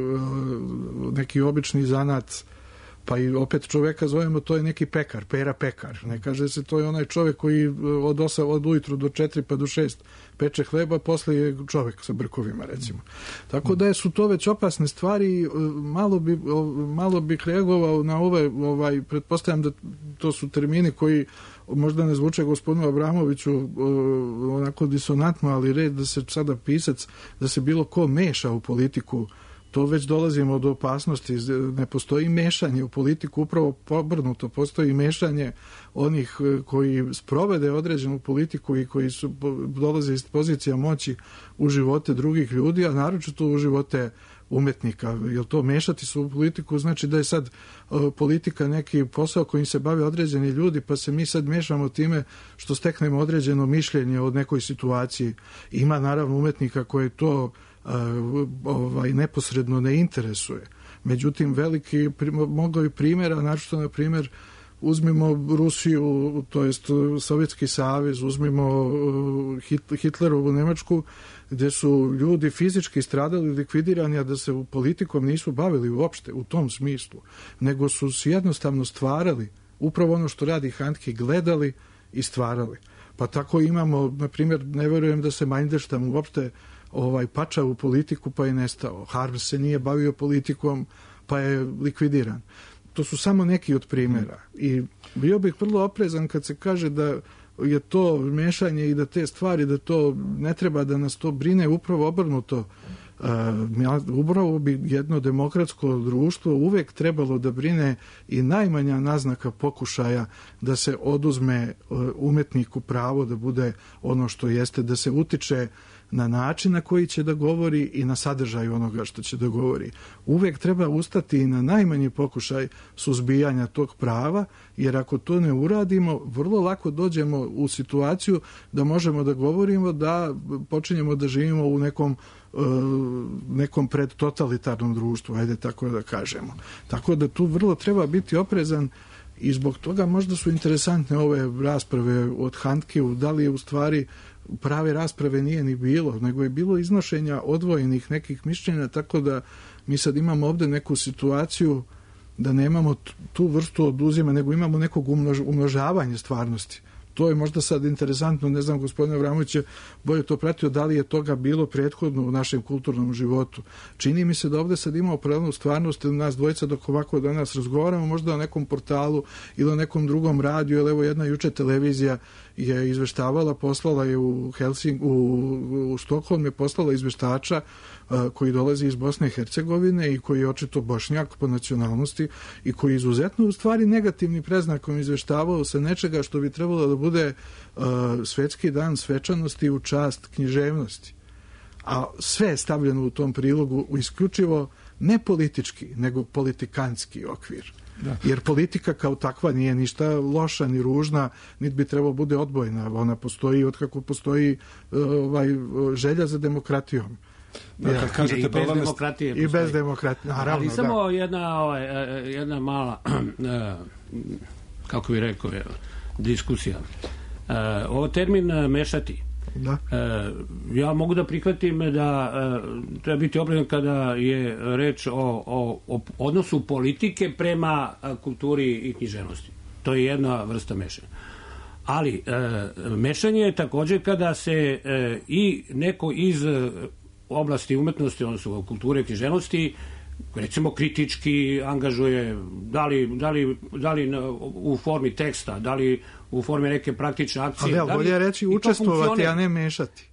neki obični zanat, pa i opet čoveka zovemo, to je neki pekar, Pera pekar. Ne kaže se to je onaj čovek koji od, osa, od ujutru do četiri pa do šest peče hleba, posle je čovek sa brkovima, recimo. Tako da su to već opasne stvari. Malo bi, malo bih reagovao na ove, ovaj, pretpostavljam da to su termini koji možda ne zvuče gospodinu Abramoviću onako disonantno, ali red da se sada pisac, da se bilo ko meša u politiku, to već dolazimo do opasnosti. Ne postoji mešanje u politiku, upravo obrnuto, postoji mešanje onih koji sprovede određenu politiku i koji su, dolaze iz pozicija moći u živote drugih ljudi, a naročito u živote umetnika. Jel to mešati se u politiku znači da je sad uh, politika neki posao kojim se bave određeni ljudi, pa se mi sad mešamo time što steknemo određeno mišljenje od nekoj situaciji. Ima naravno umetnika koje to uh, ovaj, neposredno ne interesuje. Međutim, veliki, mnogo i primjera, naročito na primjer uzmimo Rusiju, to jest Sovjetski savez, uzmimo Hitlerovu Nemačku, gdje su ljudi fizički stradali, likvidirani, a da se politikom nisu bavili uopšte u tom smislu, nego su jednostavno stvarali upravo ono što radi Handke, gledali i stvarali. Pa tako imamo, na primjer, ne verujem da se Mandelstam uopšte ovaj, pača u politiku pa je nestao. Harms se nije bavio politikom pa je likvidiran. To su samo neki od primjera. I bio bih vrlo oprezan kad se kaže da je to mešanje i da te stvari, da to ne treba da nas to brine, upravo obrnuto. Uh, upravo bi jedno demokratsko društvo uvek trebalo da brine i najmanja naznaka pokušaja da se oduzme uh, umetniku pravo da bude ono što jeste, da se utiče na način na koji će da govori i na sadržaj onoga što će da govori. Uvek treba ustati i na najmanji pokušaj suzbijanja tog prava, jer ako to ne uradimo, vrlo lako dođemo u situaciju da možemo da govorimo da počinjemo da živimo u nekom nekom predtotalitarnom društvu, ajde tako da kažemo. Tako da tu vrlo treba biti oprezan i zbog toga možda su interesantne ove rasprave od Handke, da li je u stvari prave rasprave nije ni bilo, nego je bilo iznošenja odvojenih nekih mišljenja, tako da mi sad imamo ovde neku situaciju da nemamo tu vrstu oduzima, nego imamo nekog umnož, umnožavanja stvarnosti. To je možda sad interesantno, ne znam, gospodine Avramović je bolje to pratio, da li je toga bilo prethodno u našem kulturnom životu. Čini mi se da ovde sad imamo paralelnu stvarnost, nas dvojica dok ovako danas razgovaramo, možda o nekom portalu ili o nekom drugom radiju, ili evo jedna juče televizija je izveštavala, poslala je u Helsing, u, u Stokholm je poslala izveštača a, koji dolazi iz Bosne i Hercegovine i koji je očito Bošnjak po nacionalnosti i koji je izuzetno u stvari negativni preznakom izveštavao se nečega što bi trebalo da bude a, svetski dan svečanosti u čast književnosti. A sve je stavljeno u tom prilogu u isključivo ne politički, nego politikanski okvir. Da. Jer politika kao takva nije ništa loša ni ružna, niti bi trebalo bude odbojna. Ona postoji od kako postoji ovaj, želja za demokratijom. Da, kad kažete i bez demokratije i bez demokratije, naravno. Ali samo da. jedna, ovaj, jedna mala kako bih rekao diskusija. Ovo termin mešati. Da. E, ja mogu da prihvatim da e, treba biti oprezan kada je reč o, o, o odnosu politike prema kulturi i književnosti. To je jedna vrsta mešanja. Ali e, mešanje je također kada se e, i neko iz oblasti umetnosti, odnosno kulture i književnosti, recimo kritički angažuje, da li, da li, da li u formi teksta, da li u formi neke praktične akcije. Ali bolje reći učestvovati, a ne mešati.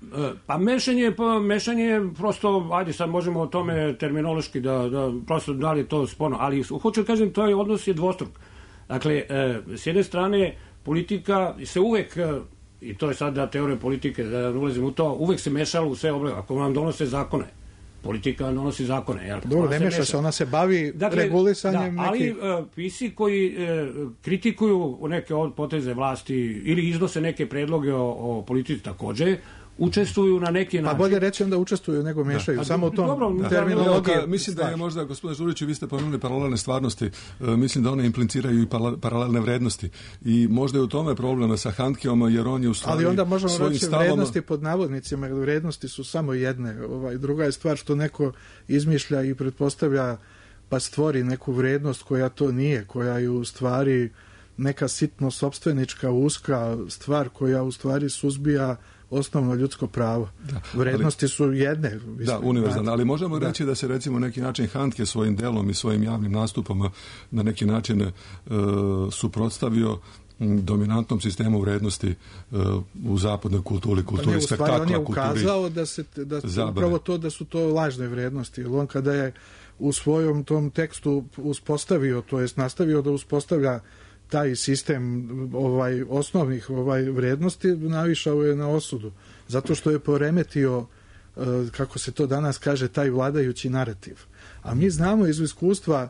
Pa mešanje, pa mešanje je prosto, ajde sad možemo o tome terminološki da, da prosto da li je to sporno, ali hoću da kažem, to je odnos je dvostruk. Dakle, s jedne strane politika se uvek, i to je sada teorija politike, da ne ulazim u to, uvek se mešalo u sve oblasti, ako vam donose zakone. Politika donosi zakone. Jel? Dobro, ne meša se, ona se bavi dakle, regulisanjem da, ali neki... uh, pisi koji uh, kritikuju neke poteze vlasti ili iznose neke predloge o, o politici također, učestvuju na neki način. Pa bolje reći onda učestvuju nego mešaju, da. Samo u tom dobro, terminologiji. Da, mislim da je možda, gospodine Žuriću, vi ste pomenuli paralelne stvarnosti, uh, mislim da one impliciraju i paralelne vrednosti. I možda je u tome problem sa Handkeom, jer on je u stvari... Ali onda možemo reći stavom... vrednosti pod navodnicima, jer vrednosti su samo jedne. Ovaj, druga je stvar što neko izmišlja i pretpostavlja pa stvori neku vrednost koja to nije, koja je u stvari neka sitno sopstvenička, uska stvar koja u stvari suzbija osnovno ljudsko pravo. Da, vrednosti ali, su jedne. Mislim, da, univerzalne, ali možemo da. reći da se recimo neki način Handke svojim delom i svojim javnim nastupom na neki način uh, suprotstavio dominantnom sistemu vrednosti uh, u zapadnoj kulturi, kulturi pa spektakla, on je ukazao da se da upravo to da su to lažne vrednosti. Jer on kada je u svojom tom tekstu uspostavio, to jest nastavio da uspostavlja taj sistem ovaj osnovnih ovaj vrednosti, navišao je na osudu zato što je poremetio kako se to danas kaže, taj vladajući narativ. A mi znamo iz iskustva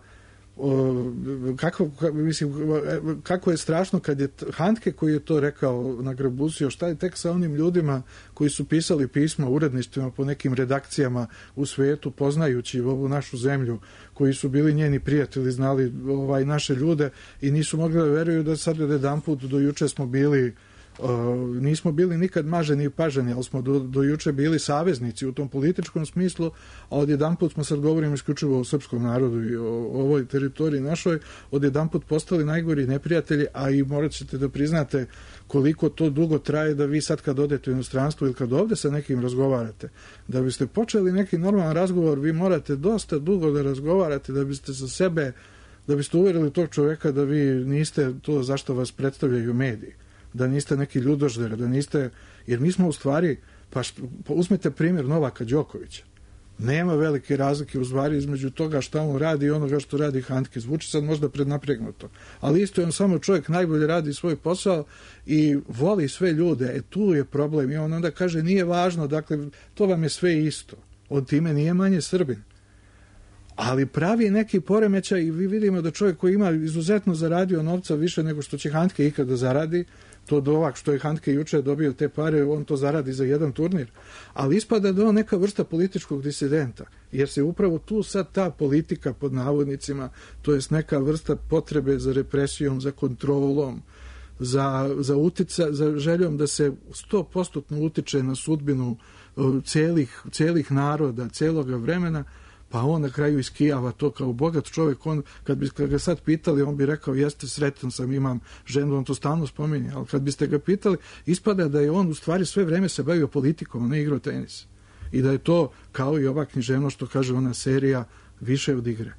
kako, mislim, kako je strašno kad je Handke koji je to rekao nagrabusio, šta je tek sa onim ljudima koji su pisali pisma uredništvima po nekim redakcijama u svetu, poznajući ovu našu zemlju, koji su bili njeni prijatelji, znali ovaj, naše ljude i nisu mogli da veruju da sad jedan put do juče smo bili Uh, nismo bili nikad maženi i paženi, ali smo do, do juče bili saveznici u tom političkom smislu, a odjedanput smo, sad govorimo isključivo o srpskom narodu i o, o ovoj teritoriji našoj, odjedanput postali najgori neprijatelji, a i morat ćete da priznate koliko to dugo traje da vi sad kad odete u inostranstvo ili kad ovde sa nekim razgovarate, da biste počeli neki normalan razgovor, vi morate dosta dugo da razgovarate da biste za sebe, da biste uverili tog čoveka da vi niste to zašto vas predstavljaju mediji, da niste neki ljudožder, da niste, jer mi smo u stvari, pa, što, pa uzmete primjer Novaka Đokovića. Nema velike razlike u stvari između toga šta on radi i onoga što radi Handke. Zvuči sad možda prednapregnuto, ali isto je on samo čovjek, najbolje radi svoj posao i voli sve ljude. E tu je problem i on onda kaže nije važno, dakle to vam je sve isto. Od time nije manje Srbin. Ali pravi neki poremećaj i vi vidimo da čovjek koji ima izuzetno zaradio novca više nego što će Handke ikada zaradi, to do ovak što je Handke juče dobio te pare, on to zaradi za jedan turnir, ali ispada da on neka vrsta političkog disidenta, jer se upravo tu sad ta politika pod navodnicima, to jest neka vrsta potrebe za represijom, za kontrolom, za, za, utica, za željom da se sto posto utiče na sudbinu celih, celih naroda, celoga vremena, pa on na kraju iskijava to kao bogat čovjek. On, kad bi kad ga sad pitali, on bi rekao, jeste, sretan sam, imam ženu, on to stalno spominje, ali kad biste ga pitali, ispada da je on u stvari sve vreme se bavio politikom, a ne igrao tenis. I da je to, kao i ova književnost, što kaže ona serija, više od igre.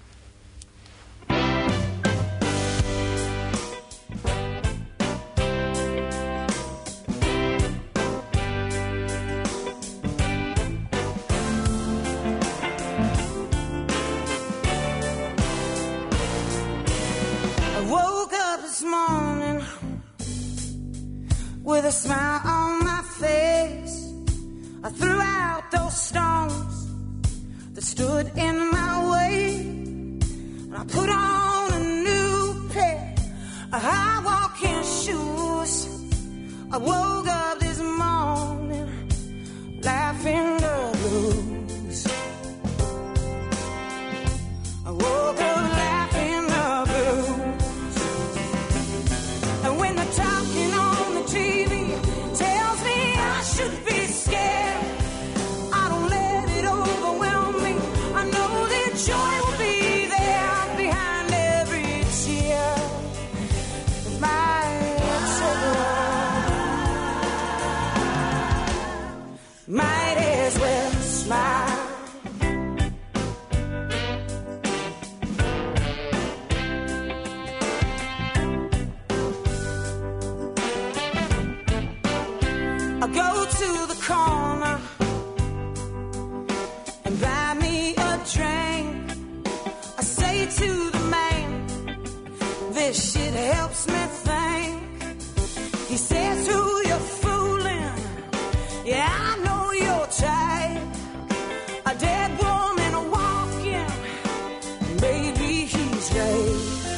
With a smile on my face, I threw out those stones that stood in my way, and I put on a new pair of high walking shoes. I woke up this morning laughing the blues. I woke up laughing the blues, and when the talking on the T V tells me I should be scared, I don't let it overwhelm me. I know that joy will be there behind every tear. My might as well smile. I go to the corner and buy me a drink. I say to the man, this shit helps me think. He says, who you fooling? Yeah, I know your type. A dead woman walking, maybe he's right.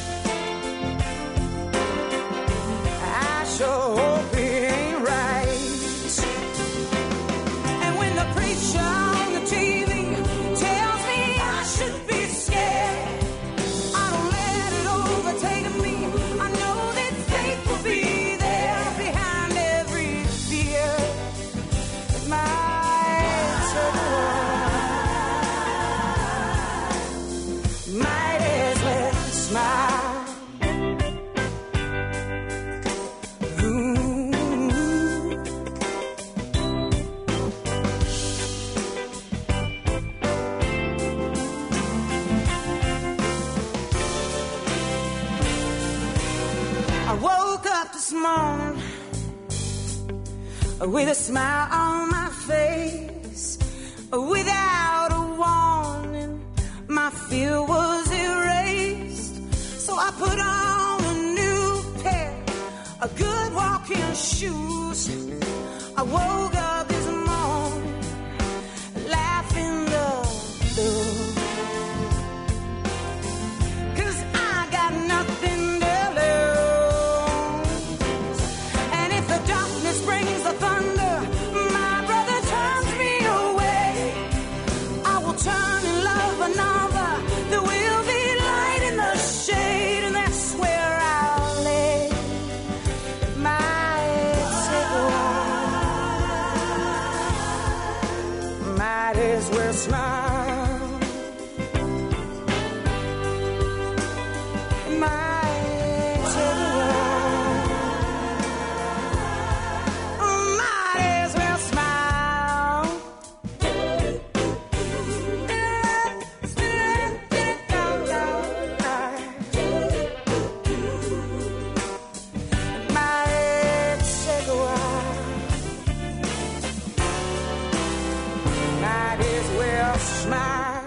I sure hope he ain't right. And when the preacher on the T V tells me I should be scared, I don't let it overtake me. I know that faith will be there behind every fear. Might might as well smile. Ooh. I woke up this morning with a smile on my face, without a warning, my fear was erased. So I put on a new pair of good walking shoes. I woke up this morning is will smile. Might take a while. Might as well smile. Might take a while. Might as well smile.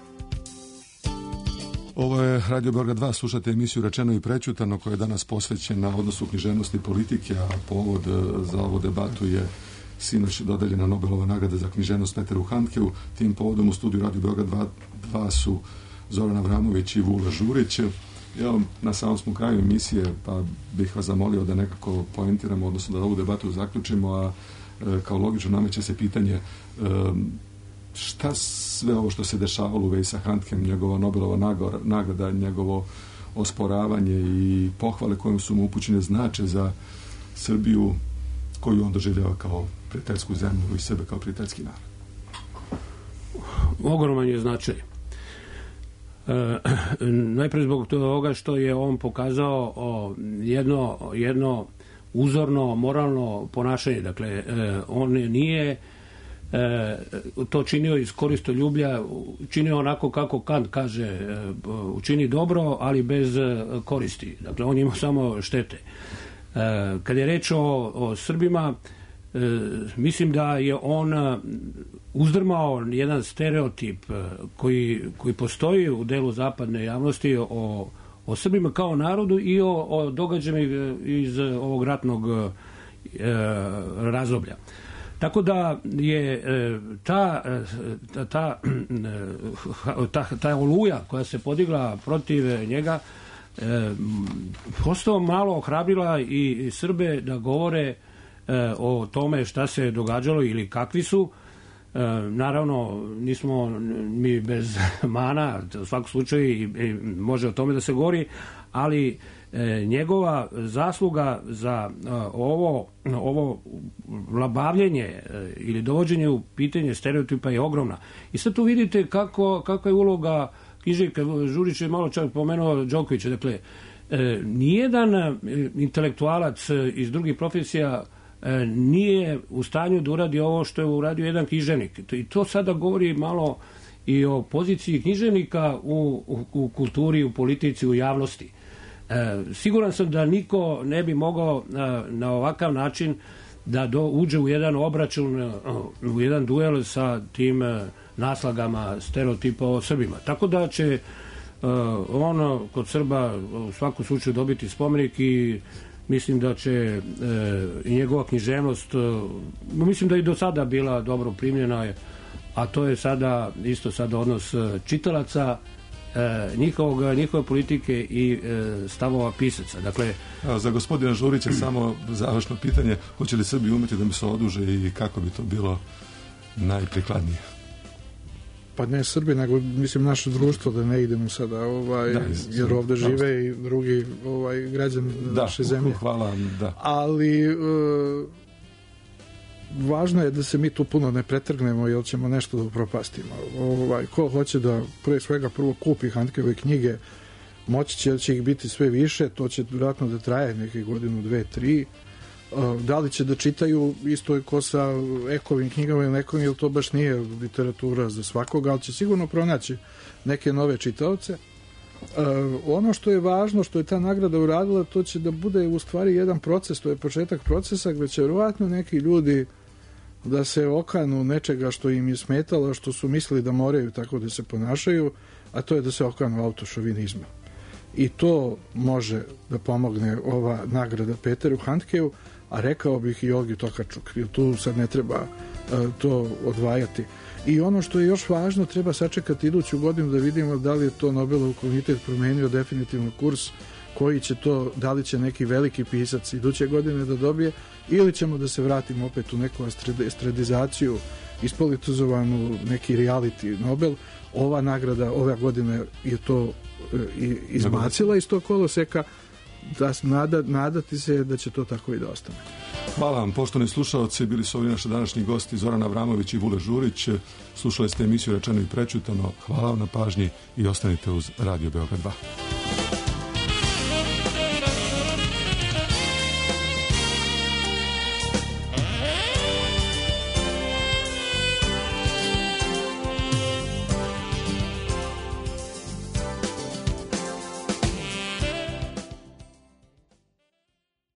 Ovo je Radio Beograd dva, slušate emisiju Rečeno i prećutano koja je danas posvećena odnosu književnosti i politike, a povod za ovu debatu je sinoć dodeljena Nobelova nagrada za književnost Peteru Handkeu. Tim povodom u studiju Radio Beograd dva su Zoran Avramović i Vula Žurić. Evo, na samom smo kraju emisije, pa bih vas zamolio da nekako poentiramo, odnosno da ovu debatu zaključimo, a e, kao logično nameće se pitanje e, šta sve ovo što se dešavalo u vezi sa Handkem, njegova Nobelova nagrada, njegovo osporavanje i pohvale kojim su mu upućene znače za Srbiju koju on doživljava kao prijateljsku zemlju i sebe kao prijateljski narod? Ogroman je značaj. E, najprej zbog toga što je on pokazao o, jedno, jedno uzorno, moralno ponašanje. Dakle, e, on nije e, to činio iz koristoljublja, činio onako kako Kant kaže, e, učini dobro, ali bez koristi. Dakle, on ima samo štete. E, kad je reč o, o Srbima, e, mislim da je on uzdrmao jedan stereotip koji, koji postoji u delu zapadne javnosti o, o Srbima kao narodu i o, o događajima iz ovog ratnog e, razdoblja. Tako da je e, ta, ta, ta, ta, ta oluja koja se podigla protiv njega e, postao malo ohrabrila i Srbe da govore e, o tome šta se događalo ili kakvi su. E, naravno, nismo mi bez mana, u svakom slučaju i, i može o tome da se govori, ali e, njegova zasluga za e, ovo, ovo labavljenje e, ili dovođenje u pitanje stereotipa je ogromna. I sad tu vidite kako, kakva je uloga književnika. Žurić je malo čak pomenuo Đokovića. Dakle, e, nijedan intelektualac iz drugih profesija nije u stanju da uradi ovo što je uradio jedan književnik. I to sada govori malo i o poziciji književnika u, u, u kulturi, u politici, u javnosti. E, siguran sam da niko ne bi mogao na, na ovakav način da do, uđe u jedan obračun, u jedan duel sa tim naslagama stereotipa o Srbima. Tako da će uh, on kod Srba u svakom slučaju dobiti spomenik i mislim da će e, i njegova književnost, e, mislim da i do sada bila dobro primljena, a to je sada isto sada odnos čitalaca, e, njihovog, njihove politike i e, stavova pisaca. Dakle, a za gospodina Žurića samo završno pitanje, hoće li Srbi umeti da mi se oduže i kako bi to bilo najprikladnije? Pa ne Srbi, nego mislim naše društvo, da ne idemo sada, ovaj, da, jer ovde žive i drugi ovaj, građani da, naše zemlje. Hvala, da. Ali e, važno je da se mi tu puno ne pretrgnemo, jer ćemo nešto da upropastimo. Ovaj, ko hoće da pre svega prvo kupi Handkeve knjige, moći će, će ih biti sve više, to će vjerojatno da traje neke godinu, dve, tri. Da li će da čitaju isto ko sa Ekovim knjigama ili nekom, jer to baš nije literatura za svakoga, ali će sigurno pronaći neke nove čitaoce. Ono što je važno, što je ta nagrada uradila, to će da bude u stvari jedan proces, to je početak procesa gde će vjerojatno neki ljudi da se okanu nečega što im je smetalo, što su mislili da moraju tako da se ponašaju, a to je da se okanu autošovinizma. I to može da pomogne ova nagrada Peteru Handkeu, a rekao bih i Olgi Tokarčuk, jer tu sad ne treba uh, to odvajati. I ono što je još važno, treba sačekati iduću godinu da vidimo da li je to Nobelov komitet promenio definitivno kurs, koji će to, da li će neki veliki pisac iduće godine da dobije, ili ćemo da se vratimo opet u neku estradizaciju, ispolitizovanu, neki reality Nobel. Ova nagrada, ove godine je to uh, izbacila iz tog koloseka, da nada, nadati se da će to tako i da ostane. Hvala vam, poštovani slušalci, bili su ovi naši današnji gosti Zoran Avramović i Vule Žurić. Slušali ste emisiju Rečeno i prećutano. Hvala vam na pažnji i ostanite uz Radio Beograd dva.